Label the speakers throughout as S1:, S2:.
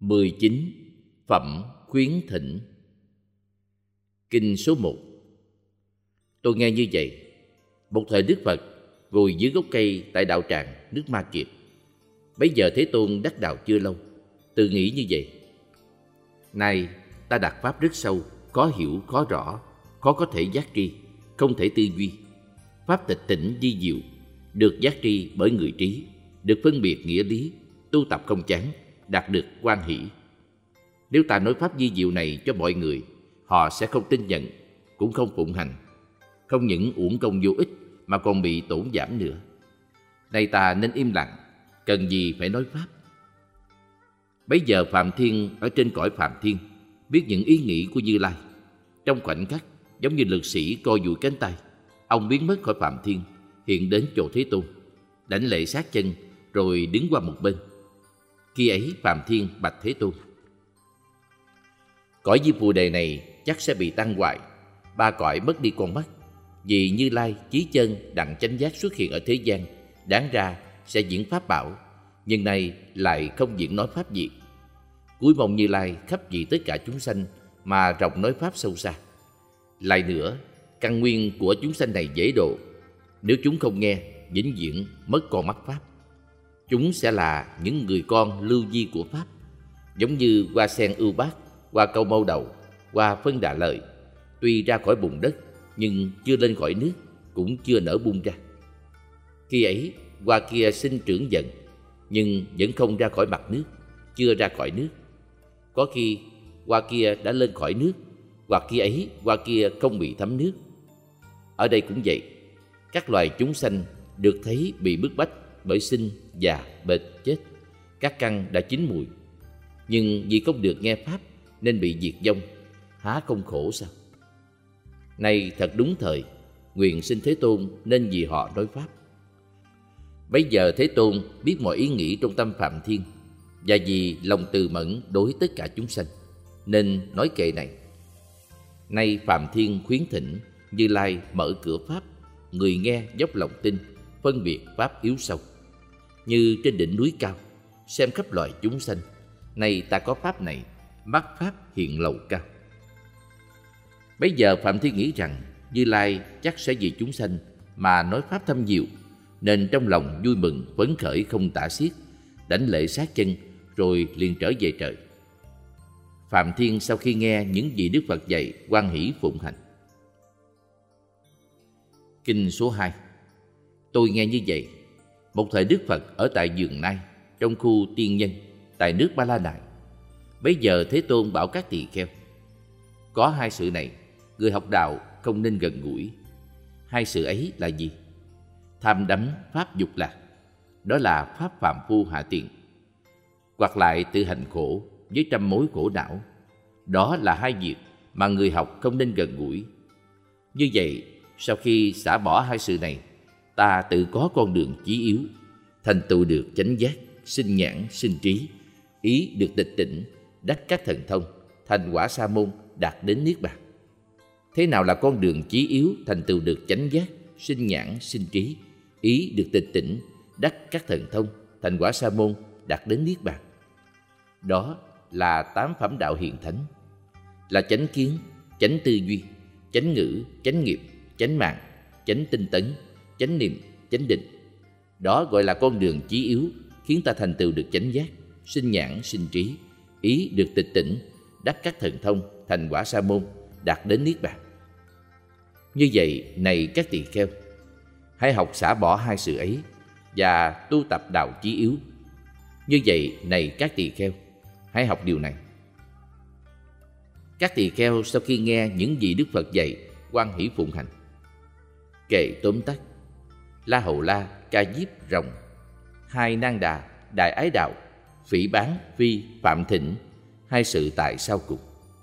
S1: 19. Phẩm khuyến thỉnh. Kinh số 1. Tôi nghe như vậy. Một thời Đức Phật ngồi dưới gốc cây tại đạo tràng nước Ma Kiệt. Bấy giờ Thế Tôn đắc đạo chưa lâu, tự nghĩ như vậy: nay ta đạt pháp rất sâu, khó hiểu, khó rõ, khó có thể giác tri, không thể tư duy. Pháp tịch tỉnh vi diệu, được giác tri bởi người trí, được phân biệt nghĩa lý, tu tập không chán, đạt được hoan hỷ. Nếu ta nói pháp vi diệu này cho mọi người, họ sẽ không tin nhận, cũng không phụng hành. Không những uổng công vô ích mà còn bị tổn giảm nữa. Nay ta nên im lặng, cần gì phải nói pháp. Bấy giờ Phạm Thiên ở trên cõi Phạm Thiên biết những ý nghĩ của Như Lai. Trong khoảnh khắc, giống như lực sĩ co duỗi cánh tay, ông biến mất khỏi Phạm Thiên, hiện đến chỗ Thế Tôn, đảnh lễ sát chân rồi đứng qua một bên. Khi ấy Phạm Thiên bạch Thế Tôn: cõi Diêm Phù Đề này chắc sẽ bị tăng hoại, ba cõi mất đi con mắt. Vì Như Lai chí chân đặng chánh giác xuất hiện ở thế gian, đáng ra sẽ diễn pháp bảo, nhưng nay lại không diễn nói pháp gì. Cúi mong Như Lai khắp vì tất cả chúng sanh mà rộng nói pháp sâu xa. Lại nữa, căn nguyên của chúng sanh này dễ độ, nếu chúng không nghe, vĩnh viễn mất con mắt pháp. Chúng sẽ là những người con lưu di của pháp, giống như hoa sen ưu bát, hoa câu mâu đầu, hoa phân đà lợi, tuy ra khỏi bùn đất nhưng chưa lên khỏi nước, cũng chưa nở bung ra. Khi ấy hoa kia sinh trưởng dần, nhưng vẫn không ra khỏi mặt nước, chưa ra khỏi nước. Có khi hoa kia đã lên khỏi nước, hoặc khi ấy hoa kia không bị thấm nước. Ở đây cũng vậy, các loài chúng sanh được thấy bị bức bách bởi sinh, già, bệnh, chết. Các căn đã chín mùi, nhưng vì không được nghe pháp nên bị diệt vong, há không khổ sao? Nay thật đúng thời, nguyện xin Thế Tôn nên vì họ nói pháp. Bấy giờ Thế Tôn biết mọi ý nghĩ trong tâm Phạm Thiên, và vì lòng từ mẫn đối tất cả chúng sanh, nên nói kệ này: nay Phạm Thiên khuyến thỉnh, Như Lai mở cửa pháp, người nghe dốc lòng tin, phân biệt pháp yếu sâu. Như trên đỉnh núi cao, xem khắp loài chúng sanh, nay ta có pháp này, mắt pháp hiện lầu cao. Bấy giờ Phạm Thiên nghĩ rằng Như Lai chắc sẽ vì chúng sanh mà nói pháp thâm diệu, nên trong lòng vui mừng phấn khởi không tả xiết, đảnh lễ sát chân rồi liền trở về trời. Phạm Thiên sau khi nghe những gì Đức Phật dạy, hoan hỷ phụng hành. Kinh số 2. Tôi nghe như vậy. Một thời Đức Phật ở tại Vườn Nai, trong khu tiên nhân, tại nước Ba La Nại. Bấy giờ Thế Tôn bảo các tỳ kheo: có hai sự này, người học đạo không nên gần gũi. Hai sự ấy là gì? Tham đắm pháp dục lạc, đó là pháp phàm phu hạ tiện. Hoặc lại tự hành khổ với trăm mối khổ não, đó là hai việc mà người học không nên gần gũi. Như vậy, sau khi xả bỏ hai sự này, ta tự có con đường chí yếu, thành tựu được chánh giác, sinh nhãn, sinh trí, ý được tịch tỉnh, đắc các thần thông, thành quả sa môn, đạt đến niết bàn. Thế nào là con đường chí yếu thành tựu được chánh giác, sinh nhãn, sinh trí, ý được tịch tỉnh, đắc các thần thông, thành quả sa môn, đạt đến niết bàn? Đó là 8 phẩm đạo hiền thánh, là chánh kiến, chánh tư duy, chánh ngữ, chánh nghiệp, chánh mạng, chánh tinh tấn, chánh niệm, chánh định. Đó gọi là con đường chí yếu, khiến ta thành tựu được chánh giác, sinh nhãn, sinh trí, ý được tịch tỉnh, đắc các thần thông, thành quả sa môn, đạt đến niết bàn. Như vậy, này các tỳ kheo, hãy học xả bỏ hai sự ấy và tu tập đạo chí yếu. Như vậy, này các tỳ kheo, hãy học điều này. Các tỳ kheo sau khi nghe những gì Đức Phật dạy, hoan hỷ phụng hành. Kệ tóm tắt: La Hầu La, Ca Diếp, Rồng, hai Nang Đà, Đại Ái Đạo, Phỉ Bán, Phi, Phạm Thịnh, hai sự tại sau cùng.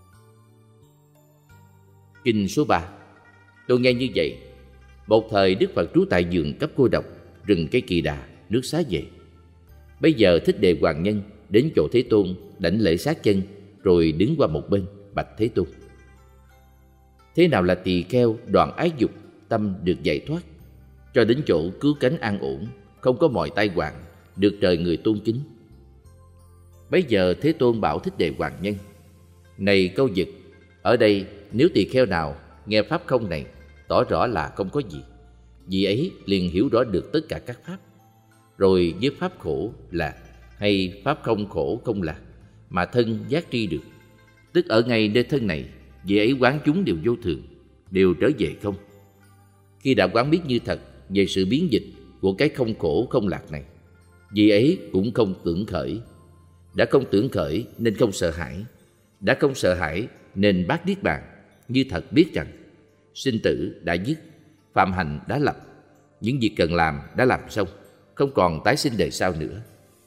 S1: Kinh số 3. Tôi nghe như vậy. Một thời Đức Phật trú tại vườn Cấp Cô Độc, rừng cây Kỳ Đà, nước Xá Vệ. Bấy giờ Thích Đề Hoàng Nhân đến chỗ Thế Tôn, đảnh lễ sát chân rồi đứng qua một bên, bạch Thế Tôn: thế nào là tỳ kheo đoạn ái dục, tâm được giải thoát, cho đến chỗ cứu cánh an ổn, không có mọi tai họa, được trời người tôn kính? Bấy giờ Thế Tôn bảo Thích Đề Hoàng Nhân: Này Câu Dực, ở đây nếu tỳ kheo nào nghe pháp không này tỏ rõ là không có gì, vì ấy liền hiểu rõ được tất cả các pháp. Rồi với pháp khổ lạc hay pháp không khổ không lạc mà thân giác tri được, tức ở ngay nơi thân này, vì ấy quán chúng đều vô thường, đều trở về không. Khi đã quán biết như thật về sự biến dịch của cái không khổ không lạc này, vì ấy cũng không tưởng khởi. Đã không tưởng khởi nên không sợ hãi, đã không sợ hãi nên bác niết bàn, như thật biết rằng sinh tử đã dứt, phạm hành đã lập, những việc cần làm đã làm xong, không còn tái sinh đời sau nữa.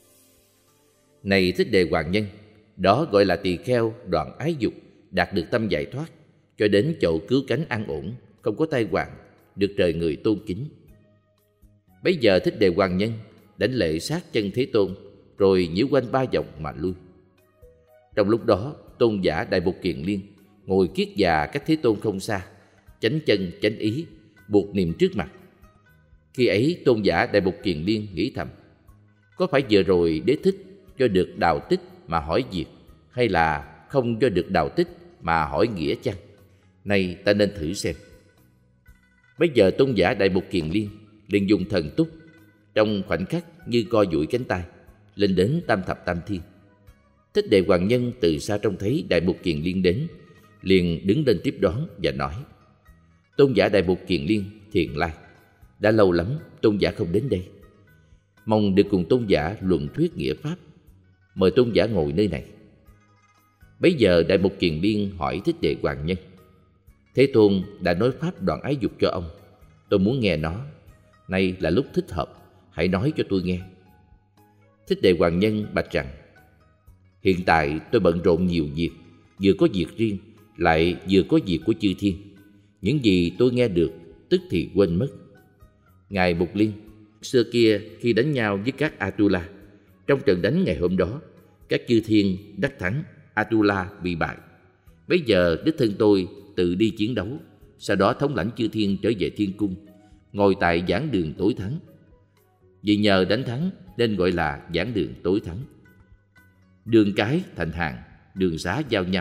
S1: Này Thích Đề Hoàng Nhân, đó gọi là tỳ kheo đoạn ái dục, đạt được tâm giải thoát, cho đến chỗ cứu cánh an ổn, không có tai họa, được trời người tôn kính. Bấy giờ Thích Đề Hoàng Nhân đánh lễ sát chân Thế Tôn, rồi nhiễu quanh 3 vòng mà lui. Trong lúc đó, tôn giả Đại Bột Kiền Liên ngồi kiết già cách Thế Tôn không xa, chánh chân chánh ý, buộc niệm trước mặt. Khi ấy tôn giả Đại Bột Kiền Liên nghĩ thầm: có phải vừa rồi Đế Thích cho được đào tích mà hỏi việc, hay là không cho được đào tích mà hỏi nghĩa chăng? Nay ta nên thử xem. Bây giờ tôn giả Đại Bột Kiền Liên liền dùng thần túc, trong khoảnh khắc như co duỗi cánh tay lên đến tam thập tam thiên. Thích Đề Hoàng Nhân từ xa trông thấy Đại Bột Kiền Liên đến, liền đứng lên tiếp đón và nói: tôn giả Đại Bột Kiền Liên thiền lai, đã lâu lắm tôn giả không đến đây, mong được cùng tôn giả luận thuyết nghĩa pháp, mời tôn giả ngồi nơi này. Bấy giờ Đại Bột Kiền Liên hỏi Thích Đề Hoàng Nhân: Thế Tôn đã nói pháp đoạn ái dục cho ông, tôi muốn nghe nó, nay là lúc thích hợp, hãy nói cho tôi nghe. Thích Đề Hoàng Nhân bạch rằng: hiện tại tôi bận rộn nhiều việc, vừa có việc riêng, lại vừa có việc của chư thiên. Những gì tôi nghe được tức thì quên mất. Ngài Mục Liên, xưa kia khi đánh nhau với các Atula, trong trận đánh ngày hôm đó, các chư thiên đắc thắng, Atula bị bại. Bấy giờ đích thân tôi tự đi chiến đấu, sau đó thống lãnh chư thiên trở về thiên cung, ngồi tại giảng đường tối thắng. Vì nhờ đánh thắng nên gọi là giảng đường tối thắng. Đường cái thành hàng, đường xá giao nhau.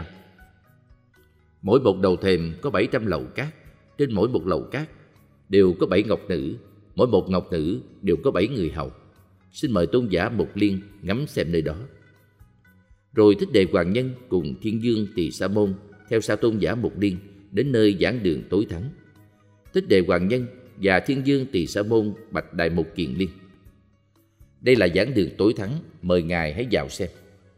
S1: Mỗi một đầu thềm có 700 lầu cát, trên mỗi một lầu cát đều có 7 ngọc nữ, mỗi một ngọc nữ đều có 7 người hầu. Xin mời tôn giả Mục Liên ngắm xem nơi đó. Rồi Thích Đề Hoàng Nhân cùng Thiên Dương Tỳ Sa Môn theo sau tôn giả Mục Liên đến nơi giảng đường tối thắng. Thích Đề Hoàng Nhân và Thiên Dương Tỳ Sa Môn bạch Đại Bột Kiền Liên: đây là giảng đường tối thắng, mời ngài hãy vào xem.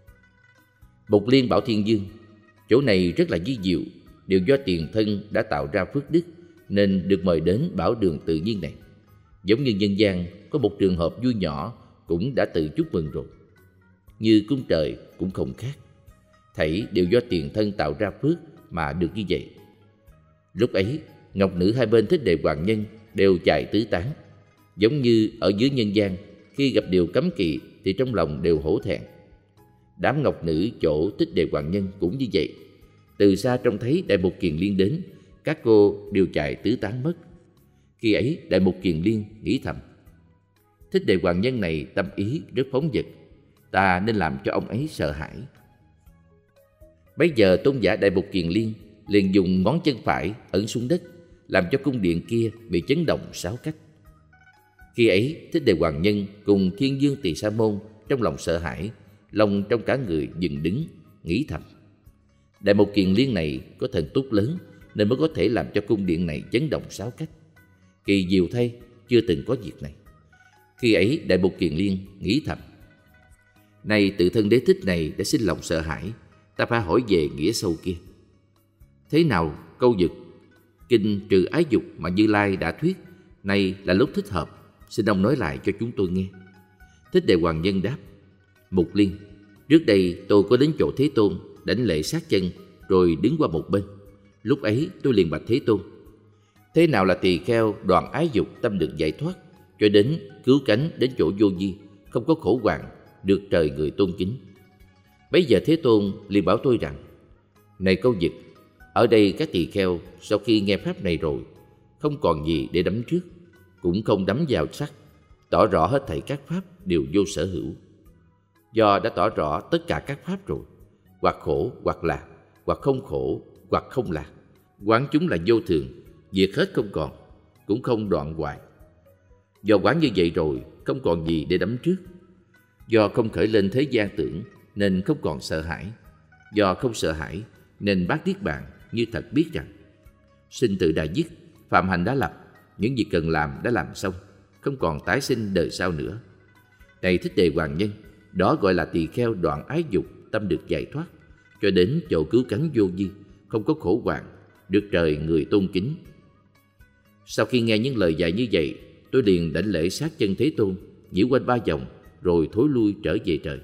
S1: Bột Liên bảo Thiên Dương: chỗ này rất là vi diệu, đều do tiền thân đã tạo ra phước đức, nên được mời đến bảo đường tự nhiên này. Giống như nhân gian có một trường hợp vui nhỏ cũng đã tự chúc mừng rồi. Như cung trời cũng không khác, thảy đều do tiền thân tạo ra phước mà được như vậy. Lúc ấy ngọc nữ hai bên Thích Đề Hoàng Nhân đều chạy tứ tán, giống như ở dưới nhân gian khi gặp điều cấm kỵ thì trong lòng đều hổ thẹn. Đám ngọc nữ chỗ Thích Đề Hoàng Nhân cũng như vậy. Từ xa trông thấy Đại Bột Kiền Liên đến, các cô đều chạy tứ tán mất. Khi ấy Đại Bột Kiền Liên nghĩ thầm: Thích Đề Hoàng Nhân này tâm ý rất phóng dật, ta nên làm cho ông ấy sợ hãi. Bấy giờ tôn giả Đại Bột Kiền Liên liền dùng ngón chân phải ấn xuống đất, làm cho cung điện kia bị chấn động 6 cách. Khi ấy Thích Đề Hoàng Nhân cùng Thiên Dương Tỳ Sa Môn trong lòng sợ hãi, lòng trong cả người dừng đứng, nghĩ thầm: Đại Bột Kiền Liên này có thần túc lớn, nên mới có thể làm cho cung điện này chấn động 6 cách. Kỳ diệu thay, chưa từng có việc này. Khi ấy Đại Bột Kiền Liên nghĩ thầm: này tự thân Đế Thích này đã sinh lòng sợ hãi, ta phải hỏi về nghĩa sâu kia. Thế nào Câu Dực, kinh trừ ái dục mà Như Lai đã thuyết, nay là lúc thích hợp, xin ông nói lại cho chúng tôi nghe. Thích Đề Hoàng Nhân đáp: Mục Liên, trước đây tôi có đến chỗ Thế Tôn đảnh lễ sát chân, rồi đứng qua một bên. Lúc ấy tôi liền bạch Thế Tôn: thế nào là tỳ kheo đoạn ái dục tâm được giải thoát, cho đến cứu cánh đến chỗ vô vi, không có khổ hoạn, được trời người tôn kính? Bấy giờ Thế Tôn liền bảo tôi rằng: này Câu Dực, ở đây các tỳ kheo sau khi nghe pháp này rồi, không còn gì để đắm trước, cũng không đắm vào sắc, tỏ rõ hết thảy các pháp đều vô sở hữu. Do đã tỏ rõ tất cả các pháp rồi, hoặc khổ hoặc lạc, hoặc không khổ hoặc không lạc, quán chúng là vô thường, diệt hết không còn, cũng không đoạn hoại. Do quán như vậy rồi, không còn gì để đắm trước. Do không khởi lên thế gian tưởng, nên không còn sợ hãi. Do không sợ hãi, nên bác niết bàn, như thật biết rằng sinh tử đã dứt, phạm hành đã lập, những việc cần làm đã làm xong, không còn tái sinh đời sau nữa. Này Thích Đề Hoàng Nhân, đó gọi là tỳ kheo đoạn ái dục, tâm được giải thoát, cho đến chỗ cứu cánh vô vi, không có khổ hoạn, được trời người tôn kính. Sau khi nghe những lời dạy như vậy, tôi liền đảnh lễ sát chân Thế Tôn, nhiễu quanh 3 vòng, rồi thối lui trở về trời.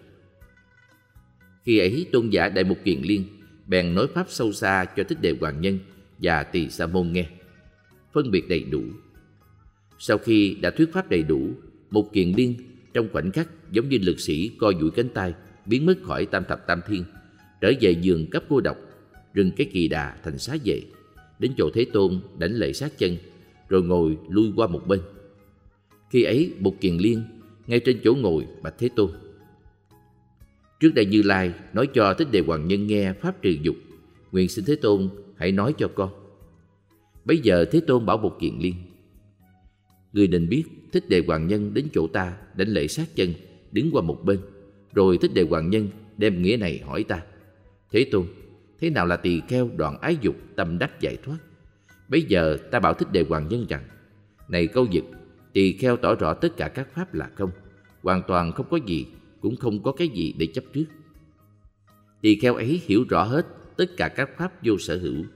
S1: Khi ấy tôn giả Đại Mục Kiền Liên bèn nói pháp sâu xa cho Thích Đề Hoàng Nhân và Tỳ Sa Môn nghe, phân biệt đầy đủ. Sau khi đã thuyết pháp đầy đủ, Mục Kiền Liên trong khoảnh khắc giống như lực sĩ co duỗi cánh tay, biến mất khỏi tam thập tam thiên, trở về giường cấp cô độc, rừng cái kỳ đà thành xá vệ, đến chỗ Thế Tôn đảnh lễ sát chân, rồi ngồi lui qua một bên. Khi ấy Mục Kiền Liên ngay trên chỗ ngồi bạch Thế Tôn: Trước đây Như Lai nói cho Thích Đề Hoàng Nhân nghe pháp trừ dục, nguyện xin Thế Tôn hãy nói cho con. Bấy giờ Thế Tôn bảo Mục Kiền Liên: Người nên biết Thích Đề Hoàng Nhân đến chỗ ta đảnh lễ sát chân, đứng qua một bên. Rồi Thích Đề Hoàng Nhân đem nghĩa này hỏi ta: Thế Tôn, thế nào là tỳ kheo đoạn ái dục, tâm đắc giải thoát? Bấy giờ ta bảo Thích Đề Hoàng Nhân rằng: Này Câu Dực, tỳ kheo tỏ rõ tất cả các pháp là không, hoàn toàn không có gì, cũng không có cái gì để chấp trước. Tỳ kheo ấy hiểu rõ hết tất cả các pháp vô sở hữu.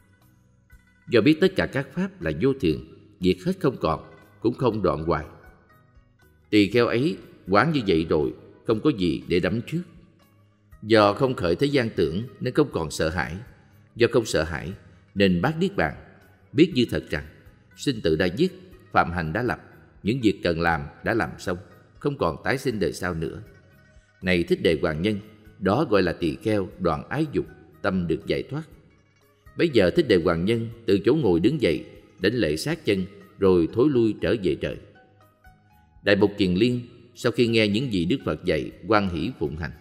S1: Do biết tất cả các pháp là vô thường, diệt hết không còn, cũng không đoạn hoại. Tỳ kheo ấy quán như vậy rồi, không có gì để đắm trước. Do không khởi thế gian tưởng nên không còn sợ hãi. Do không sợ hãi nên bác niết bàn, biết như thật rằng sinh tử đã dứt, phạm hành đã lập, những việc cần làm đã làm xong, không còn tái sinh đời sau nữa. Này Thích Đề Hoàng Nhân, đó gọi là tỳ kheo đoạn ái dục, tâm được giải thoát. Bấy giờ Thích Đề Hoàng Nhân từ chỗ ngồi đứng dậy, đảnh lễ sát chân, rồi thối lui trở về trời. Đại Mục Kiền Liên sau khi nghe những gì Đức Phật dạy, hoan hỷ phụng hành.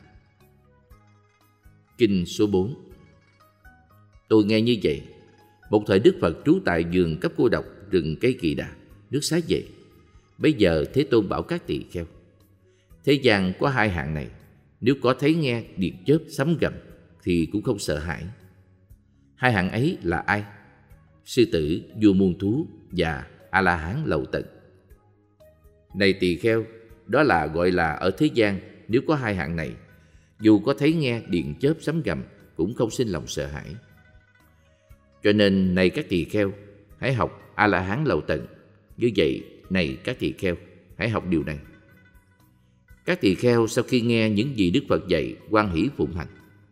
S1: Kinh số 4. Tôi nghe như vậy. Một thời Đức Phật trú tại vườn cấp cô độc, rừng cây Kỳ Đà, nước Xá Vệ. Bấy giờ Thế Tôn bảo các tỳ kheo: Thế gian có 2 hạng này, nếu có thấy nghe điện chớp sấm gầm thì cũng không sợ hãi. 2 hạng ấy là ai? Sư tử, vua muôn thú và A-la-hán lậu tận. Này tỳ kheo, đó là gọi là ở thế gian nếu có 2 hạng này, dù có thấy nghe điện chớp sấm gầm cũng không sinh lòng sợ hãi. Cho nên này các tỳ kheo, hãy học A-la-hán lậu tận. Như vậy, này các tỳ kheo, hãy học điều này. Các tỳ kheo sau khi nghe những gì Đức Phật dạy, hoan hỷ phụng hành.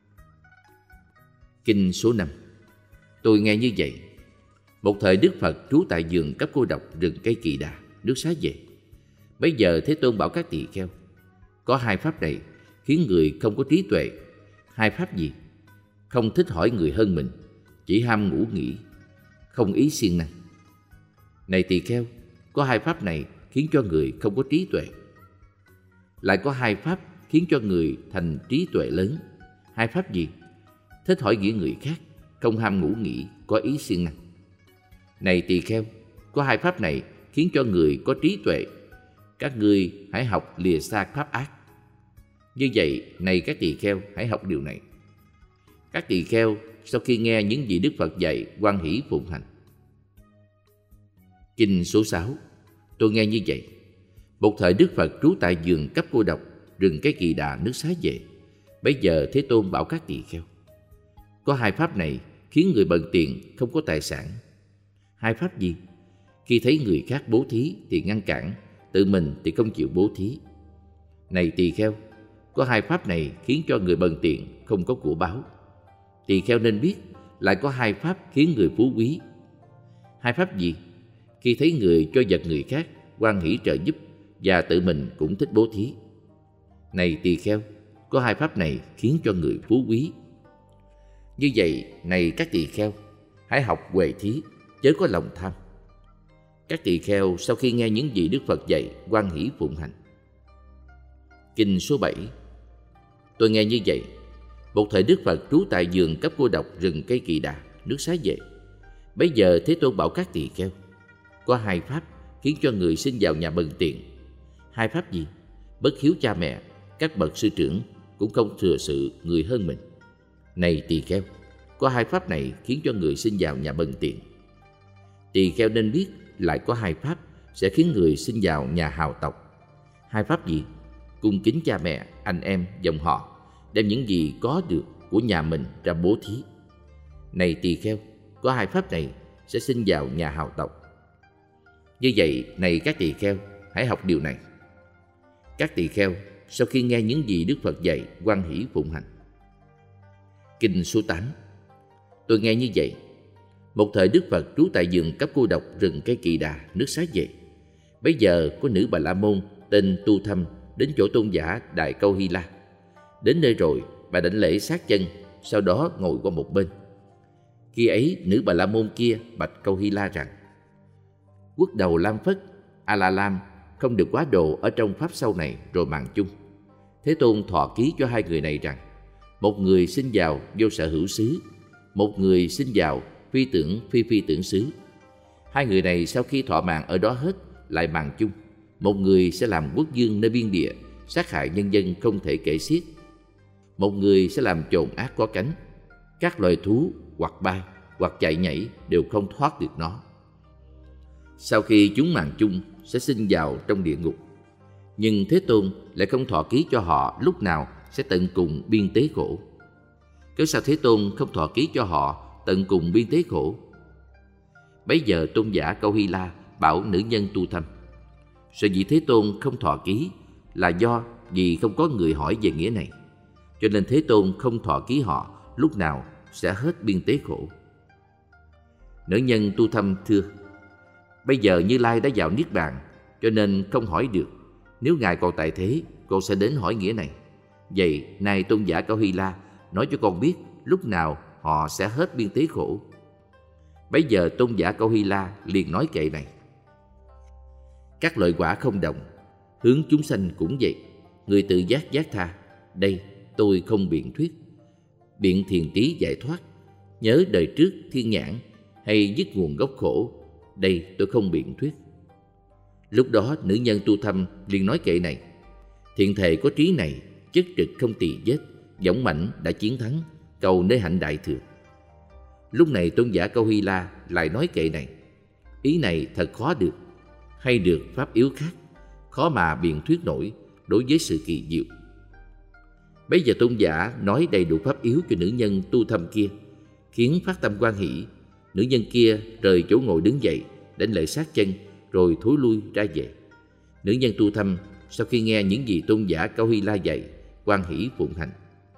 S1: Kinh số 5. Tôi nghe như vậy. Một thời Đức Phật trú tại vườn cấp cô độc, rừng cây Kỳ Đà, nước Xá Vệ. Bấy giờ Thế Tôn bảo các tỳ kheo: Có 2 pháp này khiến người không có trí tuệ. 2 pháp gì? Không thích hỏi người hơn mình, chỉ ham ngủ nghỉ, không ý siêng năng. Này tỳ kheo, có 2 pháp này khiến cho người không có trí tuệ. Lại có 2 pháp khiến cho người thành trí tuệ lớn. 2 pháp gì? Thích hỏi nghĩa người khác, không ham ngủ nghỉ, có ý siêng năng. Này tỳ kheo, có 2 pháp này khiến cho người có trí tuệ. Các ngươi hãy học lìa xa pháp ác. Như vậy, này các tỳ kheo, hãy học điều này. Các tỳ kheo sau khi nghe những gì Đức Phật dạy, hoan hỷ phụng hành. Kinh số 6. Tôi nghe như vậy. Một thời Đức Phật trú tại vườn cấp cô độc, rừng cây Kỳ Đà, nước Xá Vệ. Bấy giờ Thế Tôn bảo các tỳ kheo: Có 2 pháp này khiến người bần tiện, không có tài sản. 2 pháp gì? Khi thấy người khác bố thí thì ngăn cản, tự mình thì không chịu bố thí. Này tỳ kheo, có 2 pháp này khiến cho người bần tiện, không có của báo. Tỳ kheo nên biết, lại có 2 pháp khiến người phú quý. 2 pháp gì? Khi thấy người cho vật người khác, hoan hỷ trợ giúp và tự mình cũng thích bố thí. Này tỳ kheo, có 2 pháp này khiến cho người phú quý. Như vậy, này các tỳ kheo, hãy học huệ thí, chớ có lòng tham. Các tỳ kheo sau khi nghe những gì Đức Phật dạy, hoan hỷ phụng hành. Kinh số 7. Tôi nghe như vậy. Một thời Đức Phật trú tại vườn cấp cô độc rừng cây Kỳ Đà, nước Xá Vệ. Bấy giờ Thế Tôn bảo các tỳ kheo: có hai pháp khiến cho người sinh vào nhà bần tiện. Hai pháp gì? Bất hiếu cha mẹ, các bậc sư trưởng cũng không thừa sự người hơn mình. Này tỳ kheo, có hai pháp này khiến cho người sinh vào nhà bần tiện. Tỳ kheo nên biết lại có hai pháp sẽ khiến người sinh vào nhà hào tộc. Hai pháp gì? Cung kính cha mẹ, anh em, dòng họ, đem những gì có được của nhà mình ra bố thí. Này tỳ kheo, có hai pháp này sẽ sinh vào nhà hào tộc. Như vậy, này các tỳ kheo, hãy học điều này. Các tỳ kheo sau khi nghe những gì Đức Phật dạy, hoan hỷ phụng hành. Kinh số 8. Tôi nghe như vậy. Một thời Đức Phật trú tại vườn cấp cô độc rừng cây Kỳ Đà, nước Xá Vệ. Bấy giờ có nữ Bà La Môn tên Tu Thâm đến chỗ tôn giả Đại Câu Hy La. Đến nơi rồi, bà đảnh lễ sát chân, sau đó ngồi qua một bên. Khi ấy, nữ Bà La Môn kia bạch Câu Hy La rằng: Quốc đầu Lam Phất, A La Lam không được quá độ ở trong pháp sau này rồi mạng chung. Thế Tôn thọ ký cho hai người này rằng: một người sinh vào vô sở hữu xứ, một người sinh vào phi tưởng phi tưởng xứ. Hai người này sau khi thọ mạng ở đó hết lại mạng chung. Một người sẽ làm quốc vương nơi biên địa, sát hại nhân dân không thể kể xiết. Một người sẽ làm chồn ác có cánh. Các loài thú hoặc bay hoặc chạy nhảy đều không thoát được nó. Sau khi chúng mạng chung sẽ sinh vào trong địa ngục. Nhưng Thế Tôn lại không thọ ký cho họ lúc nào sẽ tận cùng biên tế khổ. Cớ sao Thế Tôn không thọ ký cho họ tận cùng biên tế khổ? Bấy giờ tôn giả Câu Hy La bảo nữ nhân Tu Thâm: sở dĩ Thế Tôn không thọ ký là do vì không có người hỏi về nghĩa này, cho nên Thế Tôn không thọ ký họ lúc nào sẽ hết biên tế khổ. Nữ nhân Tu Thâm thưa: bây giờ Như Lai đã vào Niết Bàn, cho nên không hỏi được. Nếu Ngài còn tại thế, con sẽ đến hỏi nghĩa này. Vậy nay tôn giả Câu Hy La nói cho con biết lúc nào họ sẽ hết biên tế khổ. Bấy giờ tôn giả Câu Hy La liền nói kệ này: các loại quả không đồng, hướng chúng sanh cũng vậy. Người tự giác giác tha, đây tôi không biện thuyết. Biện thiền trí giải thoát, nhớ đời trước thiên nhãn, hay dứt nguồn gốc khổ, đây tôi không biện thuyết. Lúc đó nữ nhân Tu Thâm liền nói kệ này: thiện thệ có trí này, chất trực không tỳ vết, dũng mãnh đã chiến thắng, cầu nơi hạnh đại thừa. Lúc này tôn giả Câu Hy La lại nói kệ này: ý này thật khó được, hay được pháp yếu khác, khó mà biện thuyết nổi đối với sự kỳ diệu. Bấy giờ tôn giả nói đầy đủ pháp yếu cho nữ nhân Tu Thâm kia, khiến phát tâm hoan hỷ. Nữ nhân kia rời chỗ ngồi đứng dậy, đảnh lễ sát chân, rồi thối lui ra về. Nữ nhân Tu Thâm sau khi nghe những gì tôn giả Câu Hy La dạy, hoan hỷ phụng hành.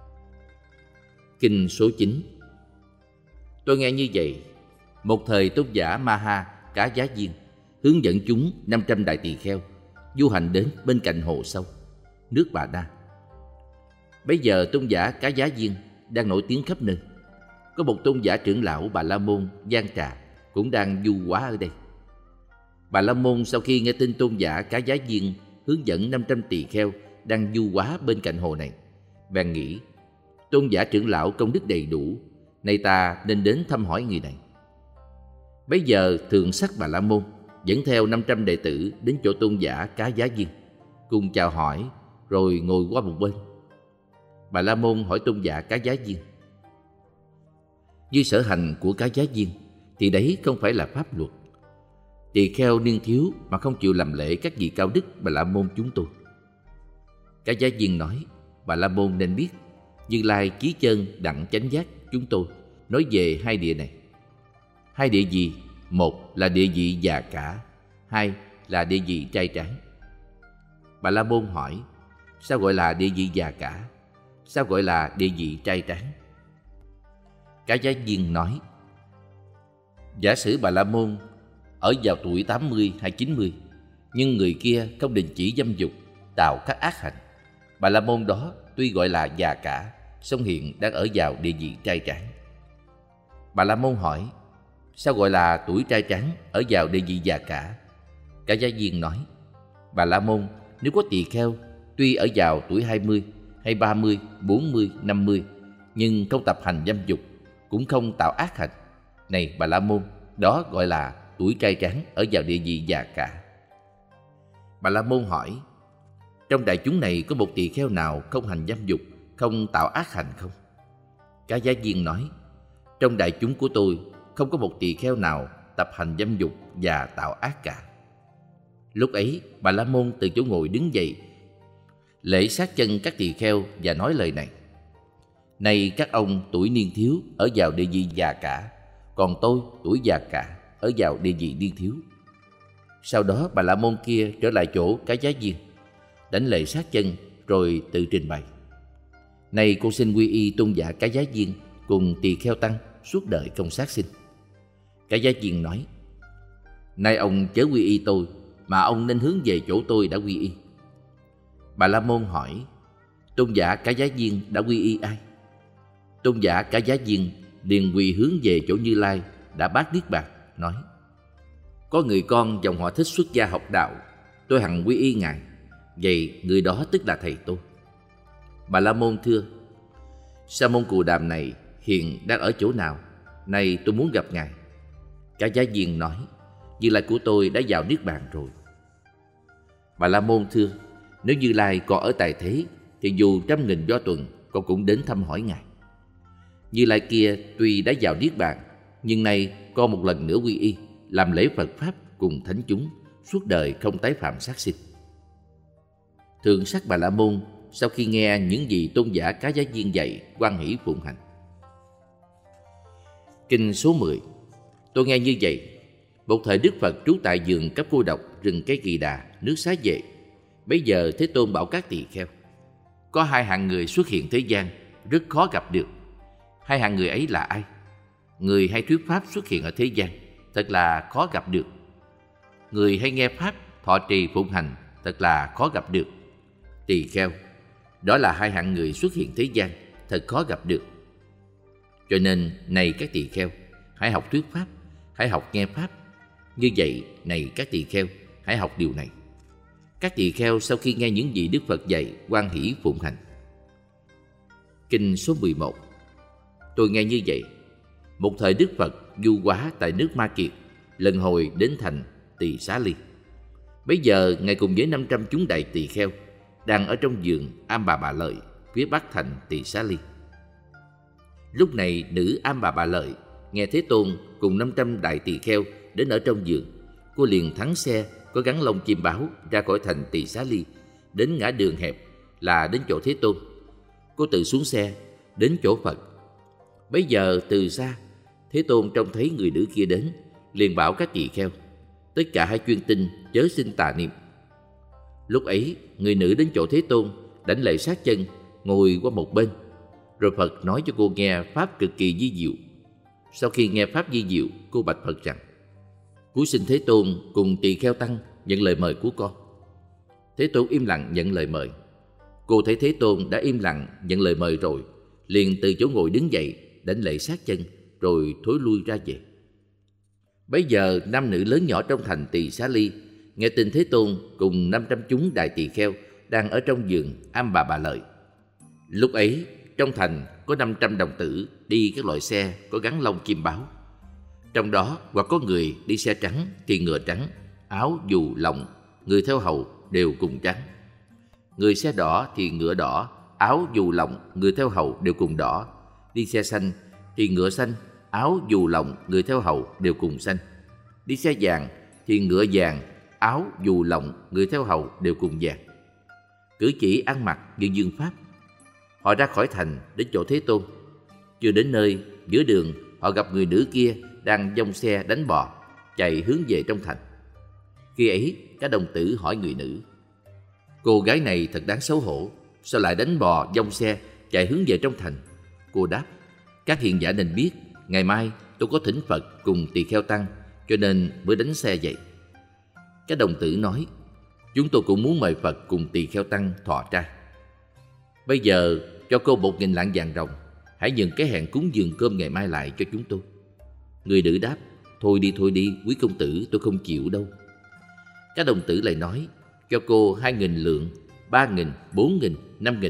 S1: Kinh số 9. Tôi nghe như vậy. Một thời tôn giả Ma-ha Cá Giá Viên hướng dẫn chúng 500 đại tỳ kheo du hành đến bên cạnh hồ sâu, nước Bà Na. Bấy giờ tôn giả Cá Giá Viên đang nổi tiếng khắp nơi. Có một tôn giả trưởng lão Bà La Môn Giang Trà cũng đang du hóa ở đây. Bà La Môn sau khi nghe tin tôn giả Cá Giá Viên hướng dẫn 500 tỳ kheo đang du hóa bên cạnh hồ này, bèn nghĩ: tôn giả trưởng lão công đức đầy đủ, nay ta nên đến thăm hỏi người này. Bấy giờ thượng sắc Bà La Môn dẫn theo 500 đệ tử đến chỗ tôn giả Cá Giá Viên, cùng chào hỏi rồi ngồi qua một bên. Bà La Môn hỏi tôn giả Cá Giá Viên: như sở hành của Cá Giá Viên thì đấy không phải là pháp luật. Tỳ kheo niên thiếu mà không chịu làm lễ các vị cao đức Bà La Môn chúng tôi. Cá Giá Viên nói: Bà La Môn nên biết, Như Lai Chí Chân Đặng Chánh Giác chúng tôi nói về hai địa này. Hai địa gì? Một là địa vị già cả, hai là địa vị trai tráng. Bà La Môn hỏi: sao gọi là địa vị già cả? Sao gọi là địa vị trai tráng? Cá Giá Viên nói: giả sử Bà La Môn ở vào tuổi 80 hay 90, nhưng người kia không đình chỉ dâm dục, tạo các ác hạnh. Bà La Môn đó tuy gọi là già cả, song hiện đang ở vào địa vị trai tráng. Bà La Môn hỏi: sao gọi là tuổi trai tráng ở vào địa vị già cả? Cá Giá Viên nói: Bà La Môn, nếu có tỳ kheo tuy ở vào tuổi 20 hay 30, 40, 50, nhưng không tập hành dâm dục, cũng không tạo ác hạnh. Này Bà La Môn, đó gọi là tuổi trai tráng ở vào địa vị già cả. Bà La Môn hỏi: trong đại chúng này có một tỳ kheo nào không hành dâm dục, không tạo ác hành không? Cá Giá Viên nói: trong đại chúng của tôi không có một tỳ kheo nào tập hành dâm dục và tạo ác cả. Lúc ấy Bà La Môn từ chỗ ngồi đứng dậy, lễ sát chân các tỳ kheo và nói lời này: này các ông tuổi niên thiếu ở vào địa vị già cả, còn tôi tuổi già cả ở vào địa vị niên thiếu. Sau đó Bà La Môn kia trở lại chỗ Cá Giá Viên, đánh lễ sát chân rồi tự trình bày: này cô xin quy y tôn giả Cá Giá Viên cùng tỳ kheo tăng suốt đời không sát sinh. Cá Giá Viên nói: nay ông chớ quy y tôi, mà ông nên hướng về chỗ tôi đã quy y. Bà La Môn hỏi: tôn giả Cá Giá Viên đã quy y ai? Tôn giả Cá Giá Viên liền quỳ hướng về chỗ Như Lai đã bát niết bàn, nói: có người con dòng họ Thích xuất gia học đạo, tôi hằng quy y ngài, vậy người đó tức là thầy tôi. Bà La Môn thưa: Sa môn Cù Đàm này hiện đang ở chỗ nào? Nay tôi muốn gặp ngài. Cá Giá Viên nói: Như Lai của tôi đã vào niết bàn rồi. Bà La Môn thưa: nếu Như Lai còn ở tại thế thì dù 100.000 do tuần con cũng đến thăm hỏi ngài. Như Lai kia tuy đã vào niết bàn, nhưng nay con một lần nữa quy y, làm lễ Phật pháp cùng thánh chúng, suốt đời không tái phạm sát sinh. Thượng sắc Bà La Môn sau khi nghe những gì tôn giả Cá Giá Viên dạy, hoan hỷ phụng hành. Kinh số 10. Tôi nghe như vậy: một thời Đức Phật trú tại vườn Cấp Cô Độc, rừng Cây Kỳ Đà, nước Xá Vệ. Bấy giờ Thế Tôn bảo các tỳ kheo: có hai hạng người xuất hiện thế gian, rất khó gặp được. Hai hạng người ấy là ai? Người hay thuyết pháp xuất hiện ở thế gian, thật là khó gặp được. Người hay nghe pháp, thọ trì phụng hành, thật là khó gặp được. Tỳ kheo, đó là hai hạng người xuất hiện thế gian, thật khó gặp được. Cho nên này các tỳ kheo, hãy học thuyết pháp, hãy học nghe pháp. Như vậy này các tỳ kheo, hãy học điều này. Các tỳ kheo sau khi nghe những gì Đức Phật dạy, hoan hỷ phụng hành. Kinh số 11. Tôi nghe như vậy: một thời Đức Phật du hóa tại nước Ma Kiệt, lần hồi đến thành Tỳ Xá Ly. Bấy giờ ngài cùng với 500 chúng đại tỳ kheo đang ở trong vườn Am Bà Bà Lợi, phía bắc thành Tỳ Xá Ly. Lúc này nữ Am Bà Bà Lợi nghe Thế Tôn cùng 500 đại tỳ kheo đến ở trong vườn, cô liền thắng xe có gắn lông chim báo ra khỏi thành Tỳ Xá Ly, đến ngã đường hẹp là đến chỗ Thế Tôn. Cô tự xuống xe đến chỗ Phật. Bấy giờ từ xa Thế Tôn trông thấy người nữ kia đến, liền bảo các tỳ kheo: tất cả hãy chuyên tinh, chớ sinh tà niệm. Lúc ấy người nữ đến chỗ Thế Tôn, đảnh lễ sát chân, ngồi qua một bên. Rồi Phật nói cho cô nghe pháp cực kỳ vi diệu. Sau khi nghe pháp vi diệu, cô bạch Phật rằng: cúi xin Thế Tôn cùng tỳ kheo tăng nhận lời mời của con. Thế Tôn im lặng nhận lời mời. Cô thấy Thế Tôn đã im lặng nhận lời mời rồi, liền từ chỗ ngồi đứng dậy, đảnh lễ sát chân, rồi thối lui ra về. Bấy giờ nam nữ lớn nhỏ trong thành Tỳ Xá Ly nghe tin Thế Tôn cùng 500 chúng đại tỳ kheo đang ở trong vườn Am Bà Bà Lợi. Lúc ấy trong thành có 500 đồng tử đi các loại xe có gắn lông chim báo. Trong đó hoặc có người đi xe trắng thì ngựa trắng, áo dù lộng, người theo hầu đều cùng trắng. Người xe đỏ thì ngựa đỏ, áo dù lộng, người theo hầu đều cùng đỏ. Đi xe xanh thì ngựa xanh, áo dù lộng, người theo hầu đều cùng xanh. Đi xe vàng thì ngựa vàng, áo dù lộng, người theo hầu đều cùng vàng. Cử chỉ ăn mặc như dương pháp. Họ ra khỏi thành đến chỗ Thế Tôn. Chưa đến nơi, giữa đường họ gặp người nữ kia đang dông xe đánh bò chạy hướng về trong thành. Khi ấy các đồng tử hỏi người nữ: cô gái này thật đáng xấu hổ, sao lại đánh bò dông xe chạy hướng về trong thành? Cô đáp: các hiền giả nên biết, ngày mai tôi có thỉnh Phật cùng tỳ kheo tăng, cho nên mới đánh xe vậy. Các đồng tử nói: chúng tôi cũng muốn mời Phật cùng tỳ kheo tăng thọ trai. Bây giờ cho cô 1.000 lạng vàng ròng, hãy nhận cái hẹn cúng dường cơm ngày mai lại cho chúng tôi. Người nữ đáp: thôi đi, quý công tử, tôi không chịu đâu. Các đồng tử lại nói: cho cô 2.000 lượng, 3.000, 4.000, 5.000,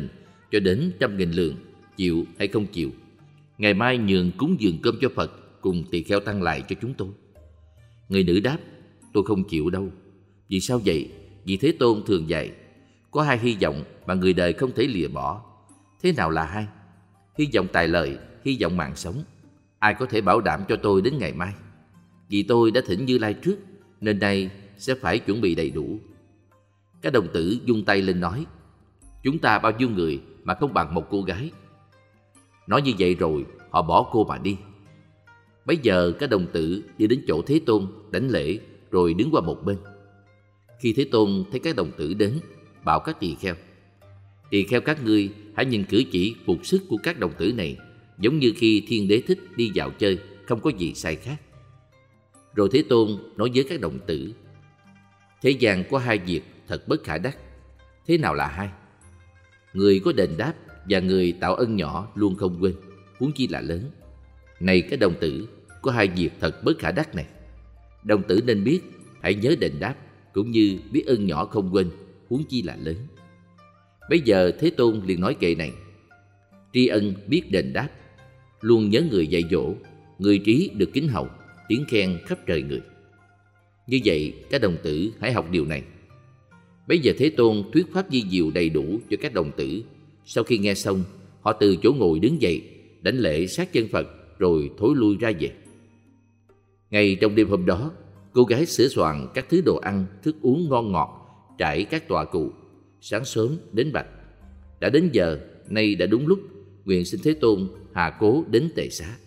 S1: cho đến 100.000 lượng, chịu hay không chịu. Ngày mai nhường cúng dường cơm cho Phật cùng tỳ kheo tăng lại cho chúng tôi. Người nữ đáp: tôi không chịu đâu. Vì sao vậy? Vì Thế Tôn thường dạy, có hai hy vọng mà người đời không thể lìa bỏ. Thế nào là hai? Hy vọng tài lợi, hy vọng mạng sống. Ai có thể bảo đảm cho tôi đến ngày mai? Vì tôi đã thỉnh Như Lai trước, nên nay sẽ phải chuẩn bị đầy đủ. Các đồng tử vung tay lên nói: chúng ta bao nhiêu người mà không bằng một cô gái. Nói như vậy rồi, họ bỏ cô mà đi. Bấy giờ các đồng tử đi đến chỗ Thế Tôn đảnh lễ, rồi đứng qua một bên. Khi Thế Tôn thấy các đồng tử đến, bảo các tỳ kheo: tỳ kheo các ngươi hãy nhìn cử chỉ phục sức của các đồng tử này, giống như khi Thiên Đế thích đi dạo chơi, không có gì sai khác. Rồi Thế Tôn nói với các đồng tử: thế gian có hai việc thật bất khả đắc. Thế nào là hai? Người có đền đáp và người tạo ân nhỏ luôn không quên, huống chi là lớn. Này các đồng tử, có hai việc thật bất khả đắc này. Đồng tử nên biết, hãy nhớ đền đáp, cũng như biết ân nhỏ không quên, huống chi là lớn. Bây giờ Thế Tôn liền nói kệ này: tri ân biết đền đáp, luôn nhớ người dạy dỗ, người trí được kính hậu, tiếng khen khắp trời người. Như vậy các đồng tử hãy học điều này. Bây giờ Thế Tôn thuyết pháp vi diệu đầy đủ cho các đồng tử. Sau khi nghe xong, họ từ chỗ ngồi đứng dậy, đảnh lễ sát chân Phật, rồi thối lui ra về. Ngay trong đêm hôm đó, cô gái sửa soạn các thứ đồ ăn, thức uống ngon ngọt, trải các tọa cụ. Sáng sớm đến bạch: đã đến giờ, nay đã đúng lúc, nguyện xin Thế Tôn hạ cố đến tề xá.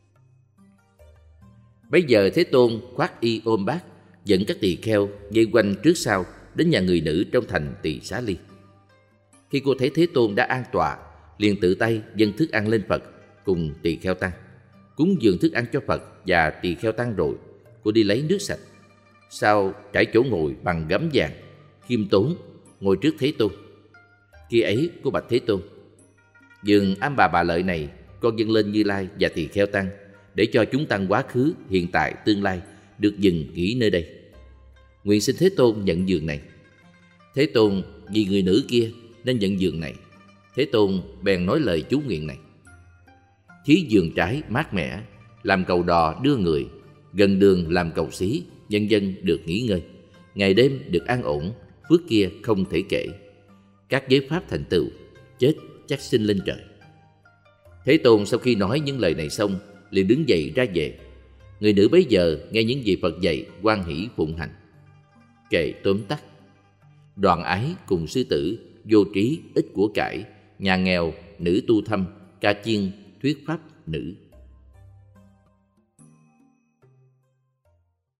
S1: Bây giờ Thế Tôn khoác y ôm bát, dẫn các tỳ kheo vây quanh trước sau đến nhà người nữ trong thành Tỳ Xá Ly. Khi cô thấy Thế Tôn đã an tọa, liền tự tay dâng thức ăn lên Phật cùng tỳ kheo tăng. Cúng dường thức ăn cho Phật và tỳ kheo tăng rồi, cô đi lấy nước sạch. Sau trải chỗ ngồi bằng gấm vàng, khiêm tốn ngồi trước Thế Tôn. Khi ấy cô bạch Thế Tôn: dường Am Bà Lợi này, con dâng lên Như Lai và tỳ kheo tăng, để cho chúng tăng quá khứ, hiện tại, tương lai được dừng nghỉ nơi đây. Nguyện xin Thế Tôn nhận giường này. Thế Tôn vì người nữ kia nên nhận giường này. Thế Tôn bèn nói lời chú nguyện này: thí giường trái mát mẻ, làm cầu đò đưa người, gần đường làm cầu xí, nhân dân được nghỉ ngơi, ngày đêm được an ổn, phước kia không thể kể. Các giới pháp thành tựu, chết chắc sinh lên trời. Thế Tôn sau khi nói những lời này xong, liền đứng dậy ra về. Người nữ bấy giờ nghe những gì Phật dạy, hoan hỷ phụng hành. Kệ tóm tắt: đoàn ái cùng sư tử, vô trí ít của cải, nhà nghèo nữ tu thâm, ca chiên thuyết pháp nữ.